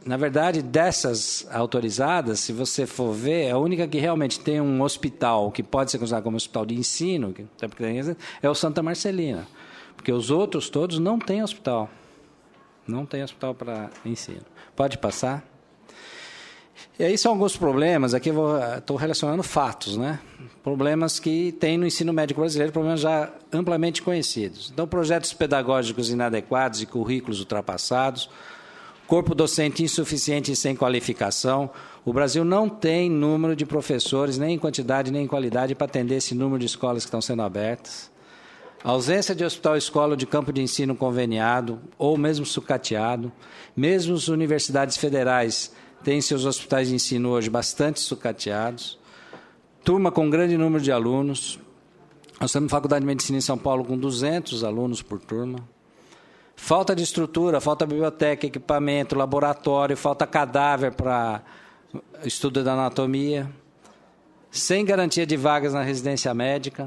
Na verdade, dessas autorizadas, se você for ver, a única que realmente tem um hospital que pode ser considerado como hospital de ensino, é o Santa Marcelina. Porque os outros todos não têm hospital. Não tem hospital para ensino. Pode passar? E aí são alguns problemas, aqui estou relacionando fatos, né? Problemas que tem no ensino médico brasileiro, problemas já amplamente conhecidos. Então, projetos pedagógicos inadequados e currículos ultrapassados, corpo docente insuficiente e sem qualificação. O Brasil não tem número de professores, nem em quantidade nem em qualidade, para atender esse número de escolas que estão sendo abertas. A ausência de hospital-escola ou de campo de ensino conveniado, ou mesmo sucateado. Mesmo as universidades federais têm seus hospitais de ensino hoje bastante sucateados. Turma com grande número de alunos. Nós temos Faculdade de Medicina em São Paulo com 200 alunos por turma. Falta de estrutura, falta biblioteca, equipamento, laboratório, falta cadáver para estudo da anatomia, sem garantia de vagas na residência médica,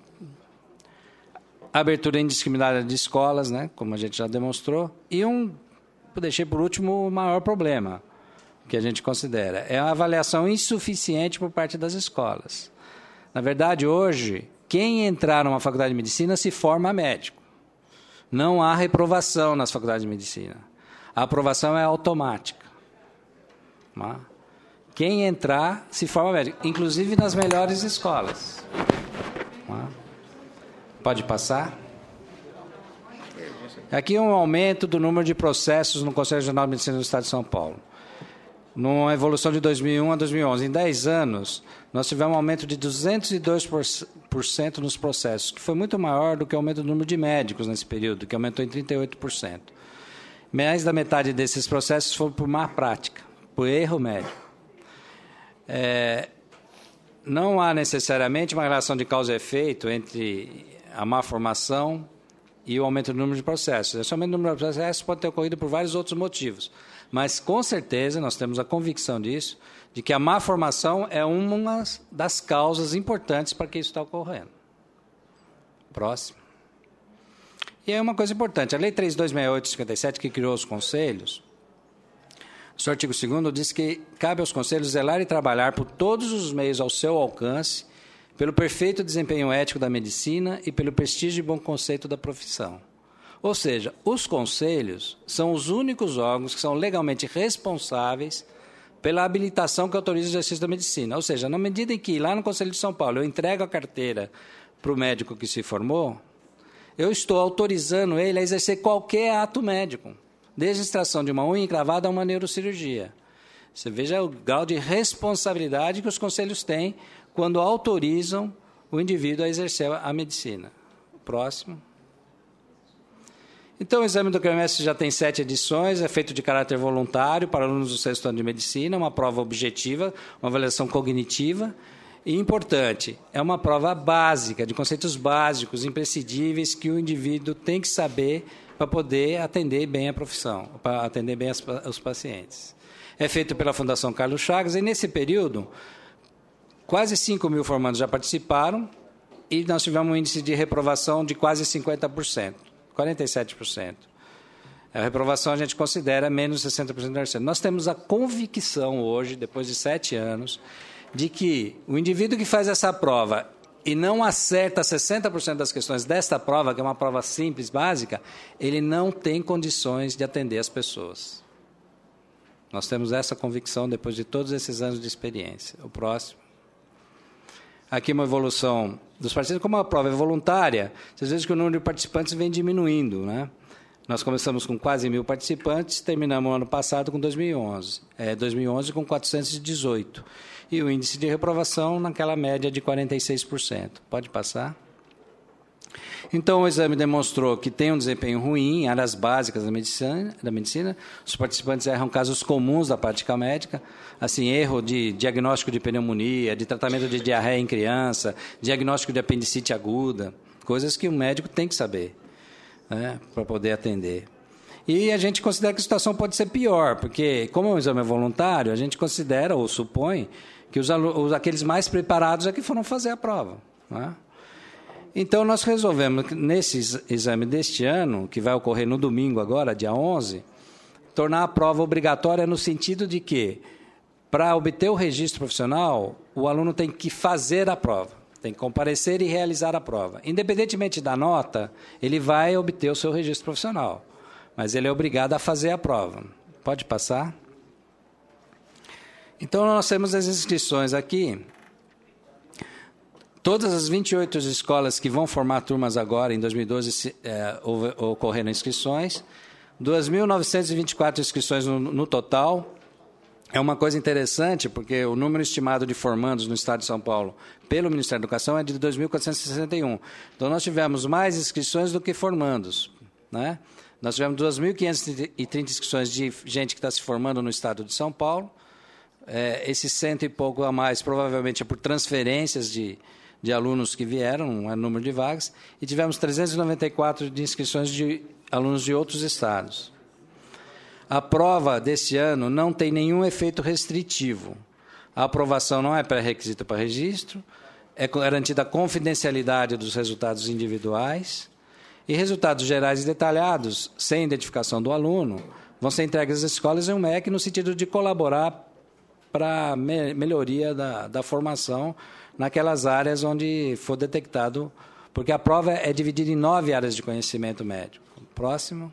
abertura indiscriminada de escolas, né, como a gente já demonstrou, e deixei por último o maior problema que a gente considera, é a avaliação insuficiente por parte das escolas. Na verdade, hoje, quem entrar numa faculdade de medicina se forma médico. Não há reprovação nas faculdades de medicina. A aprovação é automática. Quem entrar se forma médico, inclusive nas melhores escolas. Pode passar? Aqui um aumento do número de processos no Conselho Regional de Medicina do Estado de São Paulo. Numa evolução de 2001 a 2011. Em 10 anos, nós tivemos um aumento de 202% nos processos, que foi muito maior do que o aumento do número de médicos nesse período, que aumentou em 38%. Mais da metade desses processos foram por má prática, por erro médico. Não há necessariamente uma relação de causa e efeito entre a má formação e o aumento do número de processos. Esse aumento do número de processos pode ter ocorrido por vários outros motivos. Mas, com certeza, nós temos a convicção disso, de que a má formação é uma das causas importantes para que isso está ocorrendo. Próximo. E aí uma coisa importante, a Lei 3.268/57, que criou os conselhos, no seu artigo 2º, diz que cabe aos conselhos zelar e trabalhar por todos os meios ao seu alcance, pelo perfeito desempenho ético da medicina e pelo prestígio e bom conceito da profissão. Ou seja, os conselhos são os únicos órgãos que são legalmente responsáveis pela habilitação que autoriza o exercício da medicina. Ou seja, na medida em que lá no Conselho de São Paulo eu entrego a carteira para o médico que se formou, eu estou autorizando ele a exercer qualquer ato médico, desde a extração de uma unha encravada a uma neurocirurgia. Você veja o grau de responsabilidade que os conselhos têm quando autorizam o indivíduo a exercer a medicina. Próximo. Então, o exame do CREMEStre já tem 7 edições, é feito de caráter voluntário para alunos do sexto ano de medicina, uma prova objetiva, uma avaliação cognitiva. E, importante, é uma prova básica, de conceitos básicos, imprescindíveis, que o indivíduo tem que saber para poder atender bem a profissão, para atender bem os pacientes. É feito pela Fundação Carlos Chagas, e nesse período, quase 5.000 formandos já participaram, e nós tivemos um índice de reprovação de quase 50%. 47%. A reprovação a gente considera menos de 60% da receita. Nós temos a convicção hoje, depois de 7 anos, de que o indivíduo que faz essa prova e não acerta 60% das questões desta prova, que é uma prova simples, básica, ele não tem condições de atender as pessoas. Nós temos essa convicção depois de todos esses anos de experiência. O próximo. Aqui uma evolução dos participantes. Como a prova é voluntária, vocês veem que o número de participantes vem diminuindo, né? Nós começamos com quase 1.000 participantes, terminamos o ano passado com 2011 com 418. E o índice de reprovação naquela média de 46%. Pode passar? Então, o exame demonstrou que tem um desempenho ruim em áreas básicas da medicina. Os participantes erram casos comuns da prática médica, assim, erro de diagnóstico de pneumonia, de tratamento de diarreia em criança, diagnóstico de apendicite aguda, coisas que um médico tem que saber, né, para poder atender. E a gente considera que a situação pode ser pior, porque, como o exame é voluntário, a gente considera ou supõe que aqueles mais preparados é que foram fazer a prova, né? Então, nós resolvemos, nesse exame deste ano, que vai ocorrer no domingo agora, dia 11, tornar a prova obrigatória no sentido de que, para obter o registro profissional, o aluno tem que fazer a prova, tem que comparecer e realizar a prova. Independentemente da nota, ele vai obter o seu registro profissional, mas ele é obrigado a fazer a prova. Pode passar? Então, nós temos as inscrições aqui. Todas as 28 escolas que vão formar turmas agora, em 2012, ocorreram inscrições. 2.924 inscrições no total. É uma coisa interessante, porque o número estimado de formandos no Estado de São Paulo pelo Ministério da Educação é de 2.461. Então, nós tivemos mais inscrições do que formandos, né? Nós tivemos 2.530 inscrições de gente que está se formando no Estado de São Paulo. Esses 100 e pouco a mais, provavelmente, é por transferências de alunos que vieram, não é número de vagas, e tivemos 394 de inscrições de alunos de outros estados. A prova deste ano não tem nenhum efeito restritivo. A aprovação não é pré-requisito para registro, é garantida a confidencialidade dos resultados individuais, e resultados gerais e detalhados, sem identificação do aluno, vão ser entregues às escolas em um MEC no sentido de colaborar para a melhoria da formação naquelas áreas onde for detectado, porque a prova é dividida em 9 áreas de conhecimento médico. Próximo.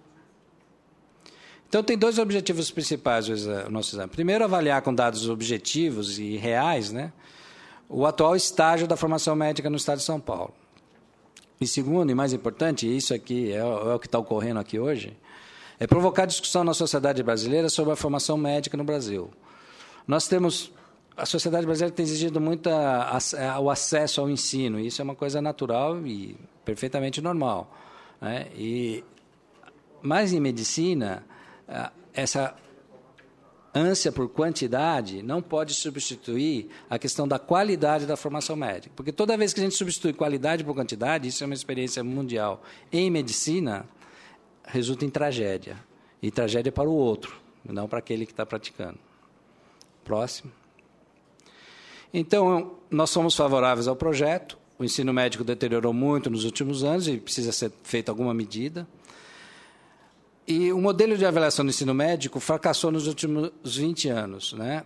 Então, tem 2 objetivos principais o nosso exame. Primeiro, avaliar com dados objetivos e reais, né, o atual estágio da formação médica no Estado de São Paulo. E segundo, e mais importante, e isso aqui é o que está ocorrendo aqui hoje, é provocar discussão na sociedade brasileira sobre a formação médica no Brasil. Nós temos... A sociedade brasileira tem exigido muito o acesso ao ensino, e isso é uma coisa natural e perfeitamente normal, né? Mas em medicina, essa ânsia por quantidade não pode substituir a questão da qualidade da formação médica. Porque toda vez que a gente substitui qualidade por quantidade, isso é uma experiência mundial em medicina, resulta em tragédia. E tragédia para o outro, não para aquele que está praticando. Próximo. Então, nós somos favoráveis ao projeto. O ensino médico deteriorou muito nos últimos anos e precisa ser feita alguma medida. E o modelo de avaliação do ensino médico fracassou nos últimos 20 anos, né?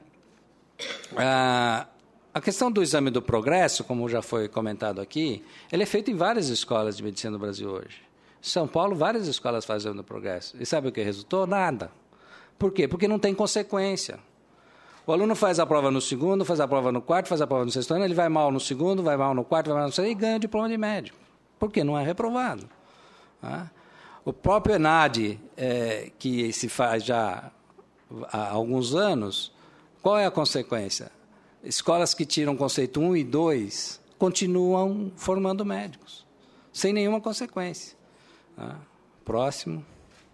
A questão do exame do progresso, como já foi comentado aqui, ele é feito em várias escolas de medicina no Brasil hoje. Em São Paulo, várias escolas fazem o exame do progresso. E sabe o que resultou? Nada. Por quê? Porque não tem consequência. O aluno faz a prova no segundo, faz a prova no quarto, faz a prova no sexto ano, ele vai mal no segundo, vai mal no quarto, vai mal no sexto, e ganha o diploma de médico. Por quê? Não é reprovado. Tá? O próprio ENAD, que se faz já há alguns anos, qual é a consequência? Escolas que tiram conceito 1 e 2 continuam formando médicos, sem nenhuma consequência. Tá? Próximo.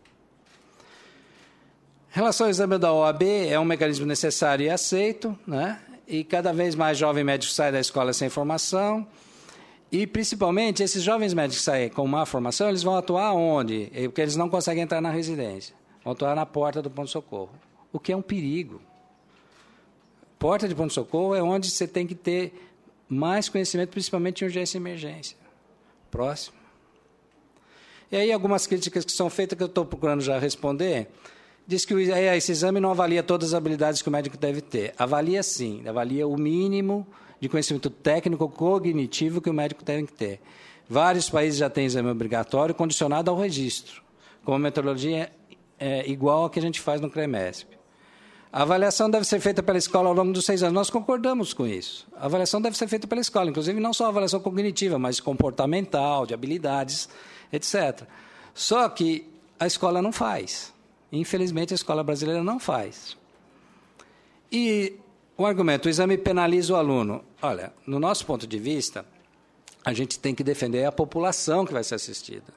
Em relação ao exame da OAB, é um mecanismo necessário e aceito, né? E cada vez mais jovens médicos saem da escola sem formação. E, principalmente, esses jovens médicos que saem com má formação, eles vão atuar onde? Porque eles não conseguem entrar na residência. Vão atuar na porta do pronto-socorro, o que é um perigo. Porta de pronto-socorro é onde você tem que ter mais conhecimento, principalmente em urgência e emergência. Próximo. E aí, algumas críticas que são feitas, que eu estou procurando já responder. Diz que esse exame não avalia todas as habilidades que o médico deve ter. Avalia sim, avalia o mínimo de conhecimento técnico cognitivo que o médico tem que ter. Vários países já têm exame obrigatório condicionado ao registro, com uma metodologia igual a que a gente faz no CREMESP. A avaliação deve ser feita pela escola ao longo dos 6 anos. Nós concordamos com isso. A avaliação deve ser feita pela escola, inclusive não só a avaliação cognitiva, mas comportamental, de habilidades, etc. Só que a escola não faz. Infelizmente, a escola brasileira não faz. E o argumento, o exame penaliza o aluno. Olha, no nosso ponto de vista, a gente tem que defender a população que vai ser assistida.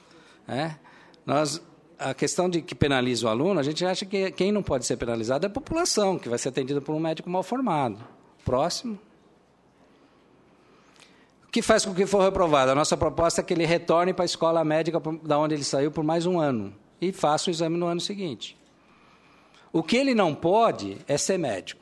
A questão de que penaliza o aluno, a gente acha que quem não pode ser penalizado é a população, que vai ser atendida por um médico mal formado. Próximo. O que faz com que for reprovado? A nossa proposta é que ele retorne para a escola médica da onde ele saiu por mais um ano e faça o exame no ano seguinte. O que ele não pode é ser médico.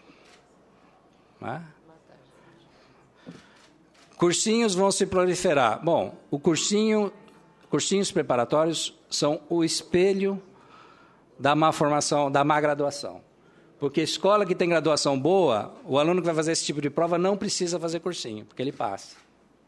Cursinhos vão se proliferar. Bom, cursinhos preparatórios são o espelho da má formação, da má graduação. Porque escola que tem graduação boa, o aluno que vai fazer esse tipo de prova não precisa fazer cursinho, porque ele passa.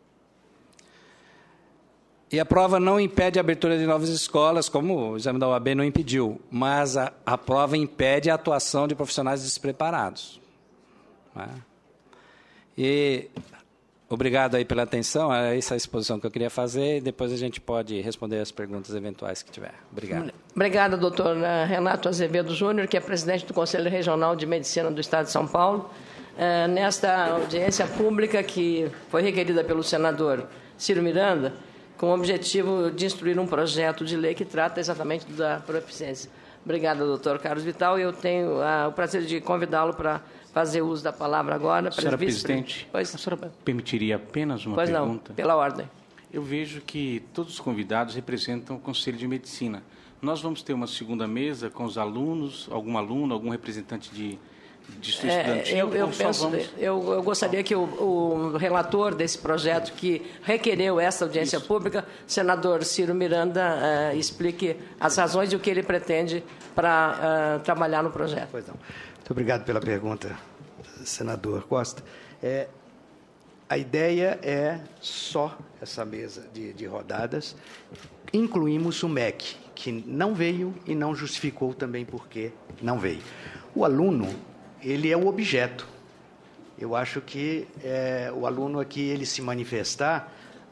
E a prova não impede a abertura de novas escolas, como o exame da OAB não impediu, mas a prova impede a atuação de profissionais despreparados. Né? E obrigado aí pela atenção, é essa a exposição que eu queria fazer, e depois a gente pode responder as perguntas eventuais que tiver. Obrigado. Obrigada, doutor Renato Azevedo Júnior, que é presidente do Conselho Regional de Medicina do Estado de São Paulo. Nesta audiência pública que foi requerida pelo senador Ciro Miranda, com o objetivo de instruir um projeto de lei que trata exatamente da proficiência. Obrigada, doutor Carlos Vital. Eu tenho o prazer de convidá-lo para fazer uso da palavra agora. Senhora presidente, a senhora permitiria apenas uma pergunta? Pois não, pela ordem. Eu vejo que todos os convidados representam o Conselho de Medicina. Nós vamos ter uma segunda mesa com os alunos, algum aluno, algum representante de estudantil? Eu gostaria que o relator desse projeto que requereu essa audiência pública, senador Ciro Miranda, explique as razões e o que ele pretende para trabalhar no projeto. Pois não. Muito obrigado pela pergunta, senador Costa. A ideia é só essa mesa de rodadas. Incluímos o MEC, que não veio e não justificou também por que não veio. O aluno, ele é o objeto. Eu acho que o aluno aqui, ele se manifestar,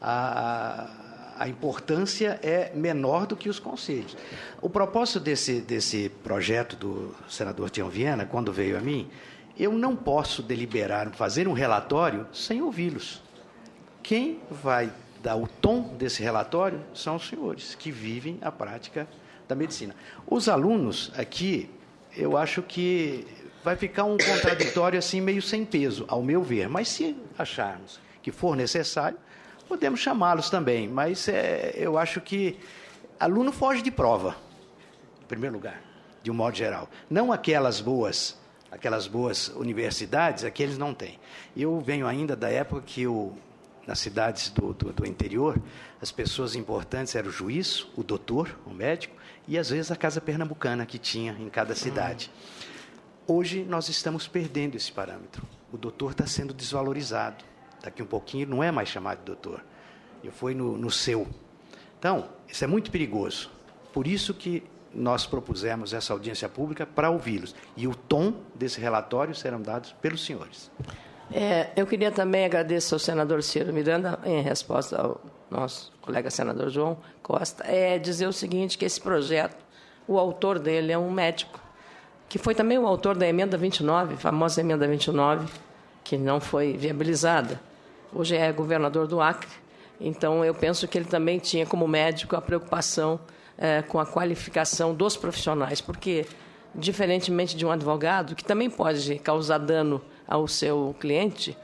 a importância é menor do que os conselhos. O propósito desse projeto do senador Tião Viana, quando veio a mim, eu não posso deliberar, fazer um relatório sem ouvi-los. Quem vai dar o tom desse relatório são os senhores, que vivem a prática da medicina. Os alunos aqui, eu acho que vai ficar um contraditório assim meio sem peso, ao meu ver. Mas se acharmos que for necessário, podemos chamá-los também. Mas eu acho que aluno foge de prova, em primeiro lugar, de um modo geral. Não aquelas boas universidades, aqueles não têm. Eu venho ainda da época que nas cidades do interior, as pessoas importantes eram o juiz, o doutor, o médico, e às vezes a casa pernambucana que tinha em cada cidade. Hoje nós estamos perdendo esse parâmetro. O doutor está sendo desvalorizado. Daqui um pouquinho não é mais chamado de doutor. Eu fui no seu. Então, isso é muito perigoso. Por isso que nós propusemos essa audiência pública para ouvi-los. E o tom desse relatório serão dados pelos senhores. Eu queria também agradecer ao senador Ciro Miranda, em resposta ao nosso colega senador João Costa, dizer o seguinte, que esse projeto, o autor dele é um médico, que foi também o autor da emenda 29, a famosa emenda 29, que não foi viabilizada. Hoje é governador do Acre, então eu penso que ele também tinha como médico a preocupação com a qualificação dos profissionais, porque, diferentemente de um advogado, que também pode causar dano ao seu cliente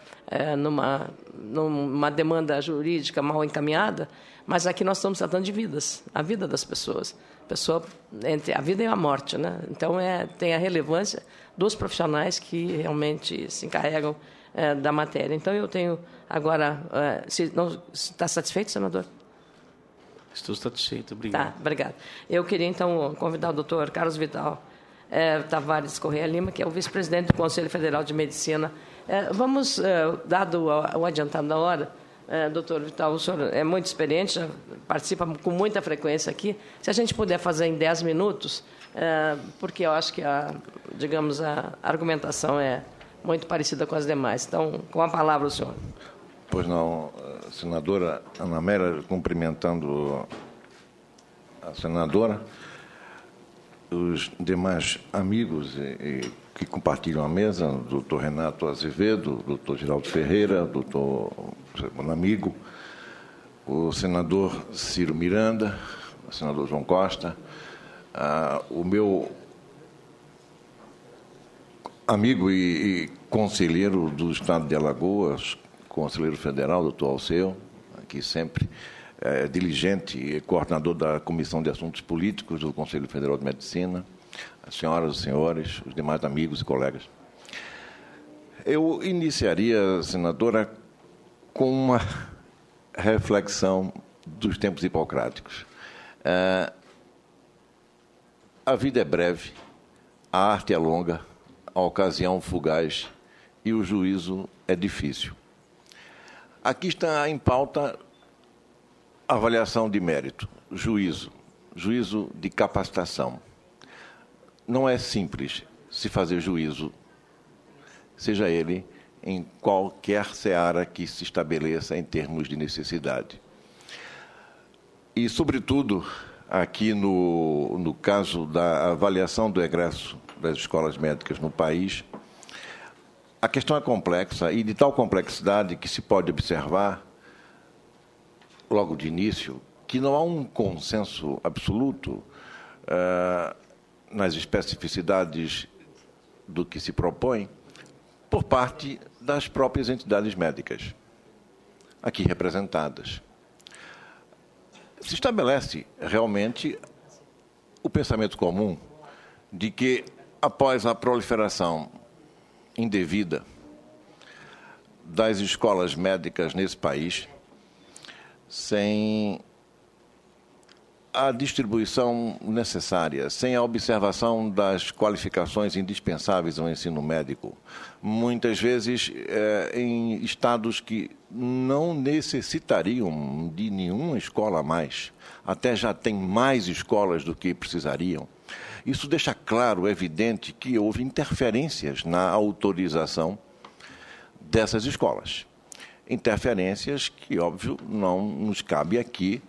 numa demanda jurídica mal encaminhada, mas aqui nós estamos tratando de vidas, a vida das pessoas. Pessoa entre a vida e a morte, né? Então tem a relevância dos profissionais que realmente se encarregam da matéria. Então eu tenho agora, está satisfeito, senador? Estou satisfeito, obrigado. Tá, obrigado. Eu queria então convidar o doutor Carlos Vital Tavares Correia Lima, que é o vice-presidente do Conselho Federal de Medicina. Vamos, dado o adiantado da hora, doutor Vital, o senhor é muito experiente, já participa com muita frequência aqui. Se a gente puder fazer em 10 minutos, porque eu acho que a argumentação é muito parecida com as demais. Então, com a palavra o senhor. Pois não, senadora Ana Amélia, cumprimentando a senadora, os demais amigos que compartilham a mesa, o doutor Renato Azevedo, o doutor Geraldo Ferreira, o doutor amigo, o senador Ciro Miranda, o senador João Costa, o meu amigo e conselheiro do Estado de Alagoas, conselheiro federal, doutor Alceu, aqui sempre diligente e coordenador da Comissão de Assuntos Políticos do Conselho Federal de Medicina, as senhoras, os senhores, os demais amigos e colegas. Eu iniciaria, senadora, com uma reflexão dos tempos hipocráticos. a vida é breve, a arte é longa, a ocasião fugaz e o juízo é difícil. Aqui está em pauta a avaliação de mérito, juízo de capacitação. Não é simples se fazer juízo, seja ele em qualquer seara que se estabeleça em termos de necessidade. E, sobretudo, aqui no caso da avaliação do egresso das escolas médicas no país, a questão é complexa e de tal complexidade que se pode observar, logo de início, que não há um consenso absoluto nas especificidades do que se propõe por parte das próprias entidades médicas, aqui representadas. Se estabelece realmente o pensamento comum de que, após a proliferação indevida das escolas médicas nesse país, sem a distribuição necessária, sem a observação das qualificações indispensáveis ao ensino médico, muitas vezes em estados que não necessitariam de nenhuma escola a mais, até já tem mais escolas do que precisariam. Isso deixa claro, evidente, que houve interferências na autorização dessas escolas. Interferências que, óbvio, não nos cabe aqui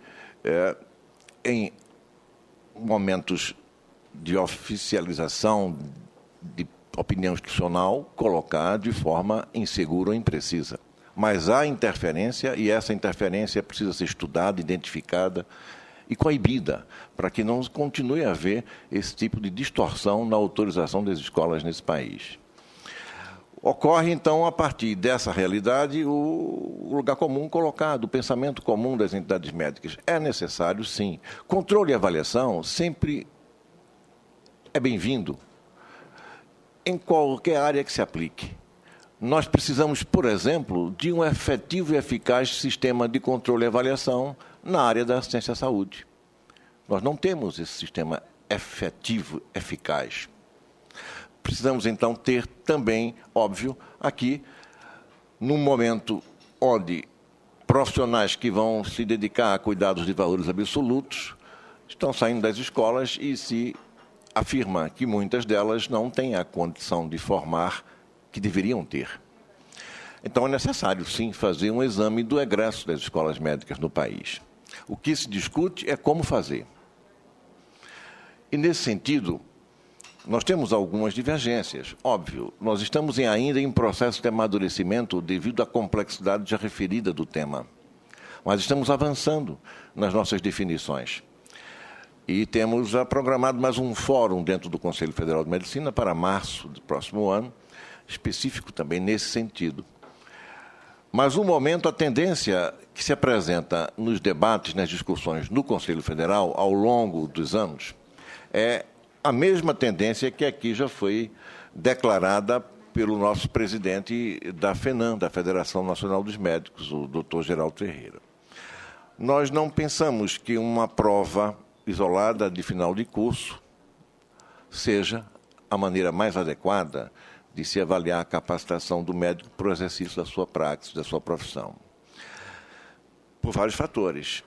em momentos de oficialização de opinião institucional, colocar de forma insegura ou imprecisa. Mas há interferência e essa interferência precisa ser estudada, identificada e coibida, para que não continue a haver esse tipo de distorção na autorização das escolas nesse país. Ocorre, então, a partir dessa realidade, o lugar comum colocado, o pensamento comum das entidades médicas. É necessário, sim. Controle e avaliação sempre é bem-vindo, em qualquer área que se aplique. Nós precisamos, por exemplo, de um efetivo e eficaz sistema de controle e avaliação na área da assistência à saúde. Nós não temos esse sistema efetivo, eficaz. Precisamos, então, ter também, óbvio, aqui, num momento onde profissionais que vão se dedicar a cuidados de valores absolutos estão saindo das escolas e se afirma que muitas delas não têm a condição de formar que deveriam ter. Então, é necessário, sim, fazer um exame do egresso das escolas médicas no país. O que se discute é como fazer. E, nesse sentido, nós temos algumas divergências, óbvio. Nós estamos ainda em processo de amadurecimento devido à complexidade já referida do tema. Mas estamos avançando nas nossas definições. E temos já programado mais um fórum dentro do Conselho Federal de Medicina para março do próximo ano, específico também nesse sentido. Mas, no momento, a tendência que se apresenta nos debates, nas discussões no Conselho Federal, ao longo dos anos, é a mesma tendência que aqui já foi declarada pelo nosso presidente da FENAM, da Federação Nacional dos Médicos, o Dr. Geraldo Ferreira. Nós não pensamos que uma prova isolada de final de curso seja a maneira mais adequada de se avaliar a capacitação do médico para o exercício da sua prática, da sua profissão. Por vários fatores.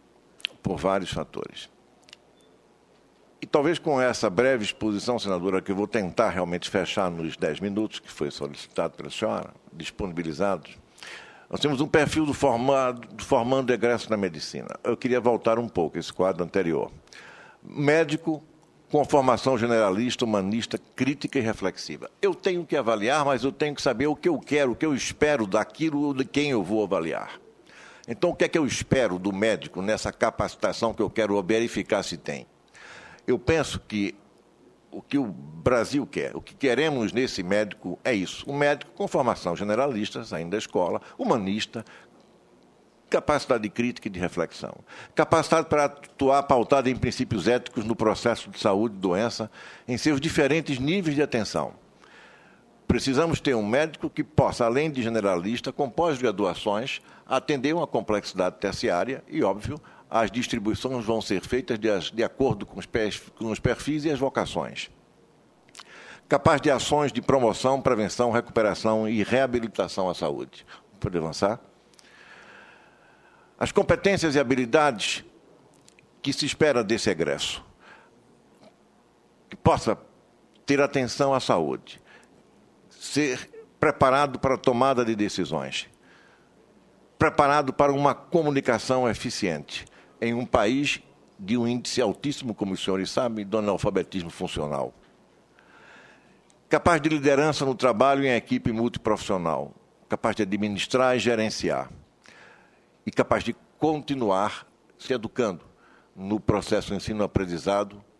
E talvez com essa breve exposição, senadora, que eu vou tentar realmente fechar nos 10 minutos, que foi solicitado pela senhora, disponibilizados, nós temos um perfil do formando egresso na medicina. Eu queria voltar um pouco a esse quadro anterior. Médico com formação generalista, humanista, crítica e reflexiva. Eu tenho que avaliar, mas eu tenho que saber o que eu quero, o que eu espero daquilo de quem eu vou avaliar. Então, o que é que eu espero do médico nessa capacitação que eu quero verificar se tem? Eu penso que o que o Brasil quer, o que queremos nesse médico é isso. Um médico com formação generalista, saindo da escola, humanista, capacidade de crítica e de reflexão. Capacidade para atuar pautada em princípios éticos no processo de saúde e doença, em seus diferentes níveis de atenção. Precisamos ter um médico que possa, além de generalista, com pós-graduações, atender uma complexidade terciária e, óbvio, as distribuições vão ser feitas de acordo com os perfis e as vocações. Capaz de ações de promoção, prevenção, recuperação e reabilitação à saúde. Pode avançar? As competências e habilidades que se espera desse egresso. Que possa ter atenção à saúde, ser preparado para a tomada de decisões, preparado para uma comunicação eficiente em um país de um índice altíssimo, como os senhores sabem, do analfabetismo funcional. Capaz de liderança no trabalho em equipe multiprofissional, capaz de administrar e gerenciar, e capaz de continuar se educando no processo ensino-aprendizado